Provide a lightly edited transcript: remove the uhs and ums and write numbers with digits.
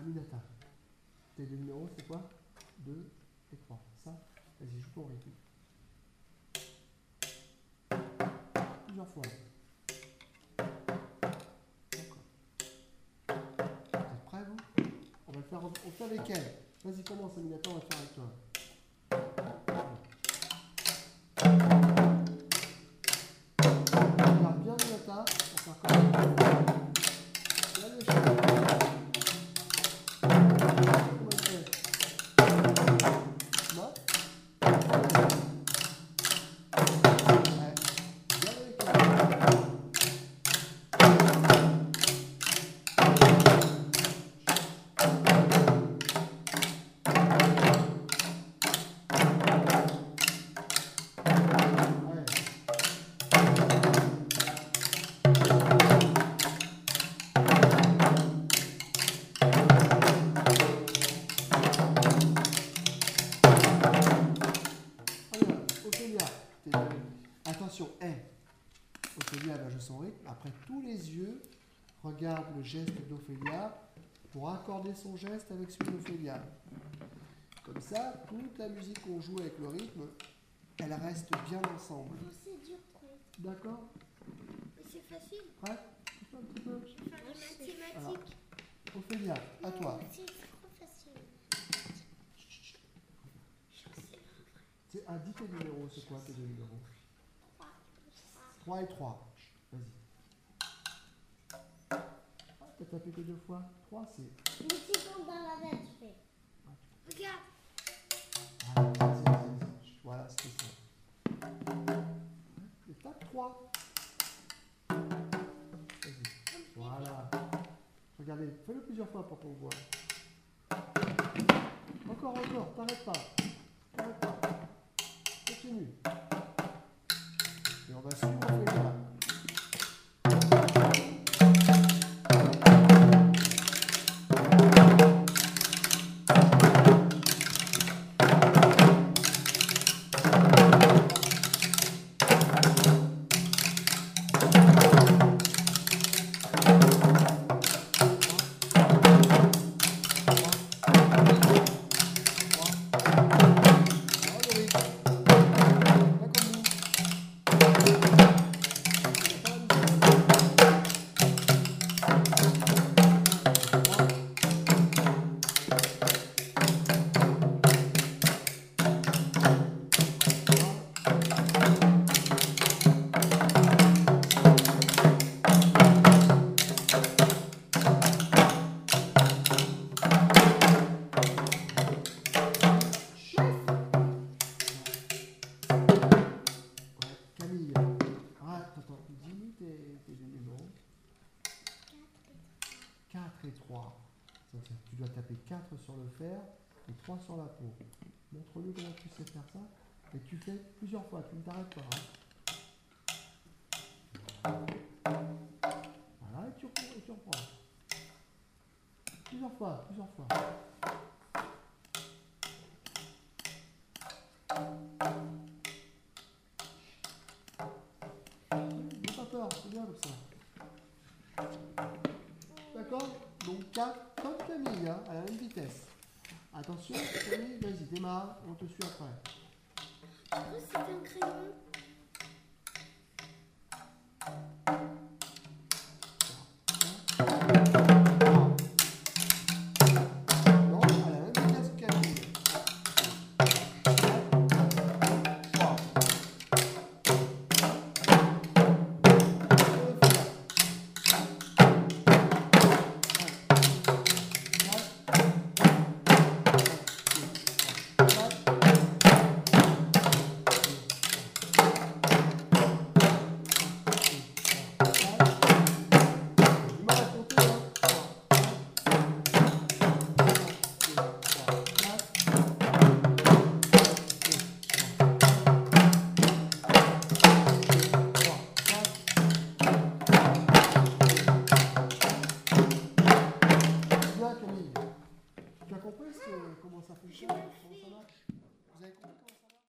Aminata, tes deux numéros, c'est quoi? 2 et 3. Ça, vas-y, joue ton rythme. Plusieurs fois. D'accord. Vous êtes prêts, vous? On va le faire, on fait avec elle. Vas-y, commence, Aminata, on va le faire avec toi. Regarde bien, Aminata, on va faire comme ça. Bien les choses. Comment elle fait? Non? Ouais. Bien avec elle. Attention, Ophélia va jouer son rythme. Après, tous les yeux regardent le geste d'Ophélia pour accorder son geste avec celui d'Ophélia. Comme ça, toute la musique qu'on joue avec le rythme, elle reste bien ensemble. C'est dur, d'accord? C'est facile. Ouais, un petit peu. Je vais faire les mathématiques. Ophélia, à toi. C'est trop facile. Dis tes numéros, c'est quoi tes deux numéros? 3 et 3. Vas-y. Ah, t'as tapé que 2 fois. 3, c'est... Mais c'est quand dans la tête, tu fais. Regarde. Voilà, c'était ça. Et tape 3. Vas-y. Voilà. Regardez, fais-le plusieurs fois pour qu'on voit. Encore, t'arrêtes pas. T'arrêtes pas. Continue. Et on va suivre Ophélia. Et 3. Tu dois taper 4 sur le fer et 3 sur la peau. Montre-nous comment tu sais faire ça. Et tu fais plusieurs fois, tu ne t'arrêtes pas. Hein. Voilà, et tu reprends. Plusieurs fois. N'aie pas peur, c'est bien comme ça. D'accord? Donc 4 comme Camille, hein, à la même vitesse. Attention, Camille, vas-y, démarre, on te suit après. C'est un crayon.